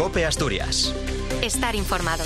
COPE Asturias. Estar informado.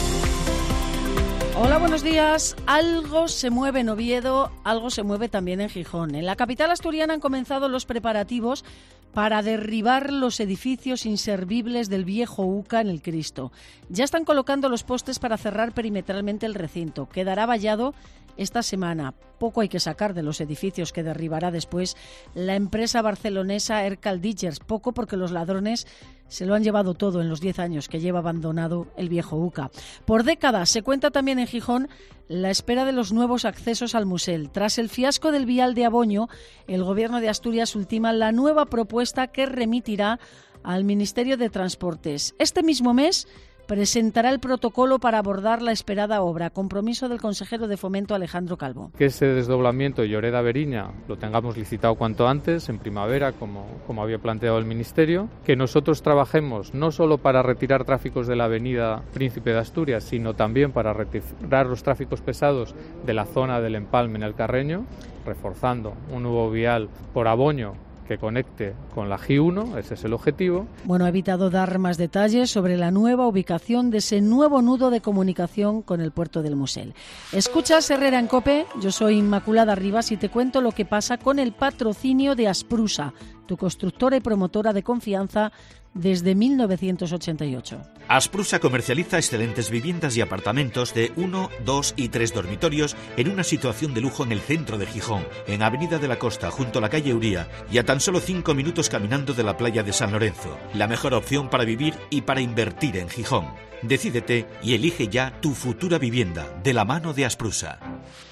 Hola, buenos días. Algo se mueve en Oviedo, algo se mueve también en Gijón. En la capital asturiana han comenzado los preparativos para derribar los edificios inservibles del viejo UCA en el Cristo. Ya están colocando los postes para cerrar perimetralmente el recinto. Quedará vallado esta semana. Poco hay que sacar de los edificios que derribará después la empresa barcelonesa Ercal Diggers. Poco porque los ladrones se lo han llevado todo en los 10 años que lleva abandonado el viejo UCA. Por décadas se cuenta también en Gijón la espera de los nuevos accesos al Musel. Tras el fiasco del vial de Aboño, el Gobierno de Asturias ultima la nueva propuesta que remitirá al Ministerio de Transportes. Este mismo mes presentará el protocolo para abordar la esperada obra. Compromiso del consejero de Fomento, Alejandro Calvo. Que ese desdoblamiento Lloreda-Beriña lo tengamos licitado cuanto antes, en primavera, como había planteado el Ministerio. Que nosotros trabajemos no solo para retirar tráficos de la avenida Príncipe de Asturias, sino también para retirar los tráficos pesados de la zona del Empalme en el Carreño, reforzando un nuevo vial por Aboño que conecte con la G1, ese es el objetivo. Bueno, ha evitado dar más detalles sobre la nueva ubicación de ese nuevo nudo de comunicación con el puerto del Musel. Escuchas Herrera en COPE, yo soy Inmaculada Rivas y te cuento lo que pasa con el patrocinio de Asprusa, tu constructora y promotora de confianza desde 1988. Asprusa comercializa excelentes viviendas y apartamentos de 1, 2 y 3 dormitorios en una situación de lujo en el centro de Gijón, en Avenida de la Costa, junto a la calle Uría, y a tan solo 5 minutos caminando de la playa de San Lorenzo. La mejor opción para vivir y para invertir en Gijón. Decídete y elige ya tu futura vivienda, de la mano de Asprusa.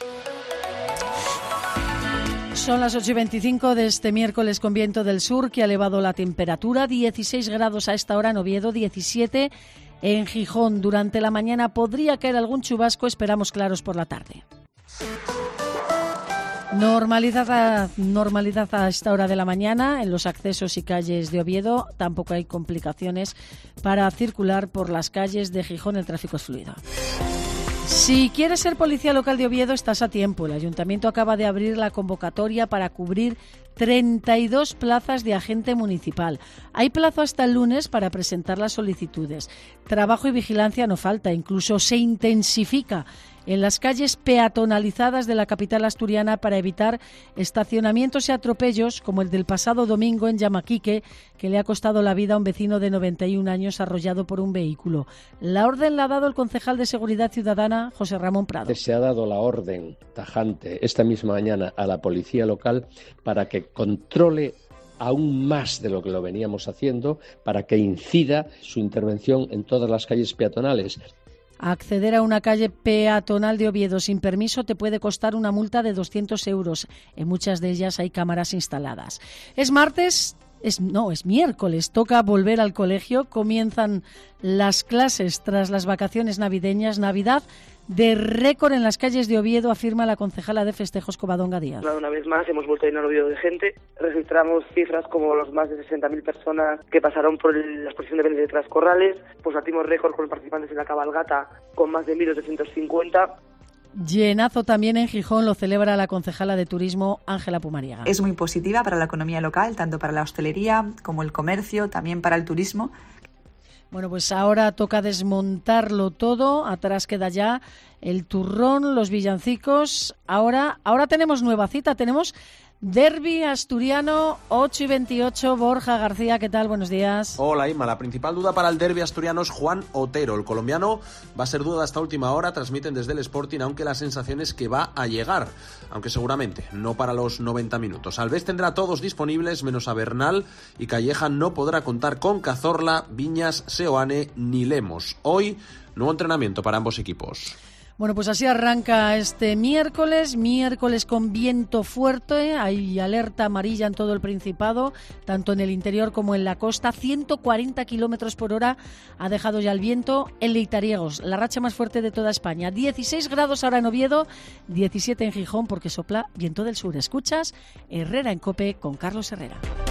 Son las 8:25 de este miércoles con viento del sur que ha elevado la temperatura. 16 grados a esta hora en Oviedo, 17 en Gijón. Durante la mañana podría caer algún chubasco, esperamos claros por la tarde. Normalizada a esta hora de la mañana en los accesos y calles de Oviedo. Tampoco hay complicaciones para circular por las calles de Gijón, el tráfico es fluido. Si quieres ser policía local de Oviedo, estás a tiempo. El Ayuntamiento acaba de abrir la convocatoria para cubrir 32 plazas de agente municipal. Hay plazo hasta el lunes para presentar las solicitudes. Trabajo y vigilancia no falta, incluso se intensifica en las calles peatonalizadas de la capital asturiana para evitar estacionamientos y atropellos como el del pasado domingo en Llamaquique, que le ha costado la vida a un vecino de 91 años arrollado por un vehículo. La orden la ha dado el concejal de Seguridad Ciudadana, José Ramón Prado. Se ha dado la orden tajante esta misma mañana a la policía local para que controle aún más de lo que lo veníamos haciendo, para que incida su intervención en todas las calles peatonales. Acceder a una calle peatonal de Oviedo sin permiso te puede costar una multa de 200 euros. En muchas de ellas hay cámaras instaladas. Es miércoles, toca volver al colegio. Comienzan las clases tras las vacaciones navideñas. Navidad de récord en las calles de Oviedo, afirma la concejala de festejos Covadonga Díaz. Una vez más hemos vuelto a llenar Oviedo de gente. Registramos cifras como los más de 60.000 personas que pasaron por la exposición de Belén de Trascorrales. Pues batimos récord con los participantes en la cabalgata con más de 1.850. Llenazo también en Gijón, lo celebra la concejala de Turismo Ángela Pumariega. Es muy positiva para la economía local, tanto para la hostelería como el comercio, también para el turismo. Bueno, pues ahora toca desmontarlo todo. Atrás queda ya el turrón, los villancicos. Ahora tenemos nueva cita, tenemos Derbi asturiano, 8:28. Borja García, ¿qué tal? Buenos días. Hola, Inma. La principal duda para el derbi asturiano es Juan Otero. El colombiano va a ser duda hasta última hora, transmiten desde el Sporting, aunque la sensación es que va a llegar, aunque seguramente no para los 90 minutos. Alves tendrá todos disponibles, menos a Bernal, y Calleja no podrá contar con Cazorla, Viñas, Seoane ni Lemos. Hoy, nuevo entrenamiento para ambos equipos. Bueno, pues así arranca este miércoles con viento fuerte, hay alerta amarilla en todo el Principado, tanto en el interior como en la costa, 140 kilómetros por hora ha dejado ya el viento en Leitariegos, la racha más fuerte de toda España, 16 grados ahora en Oviedo, 17 en Gijón porque sopla viento del sur. Escuchas Herrera en COPE con Carlos Herrera.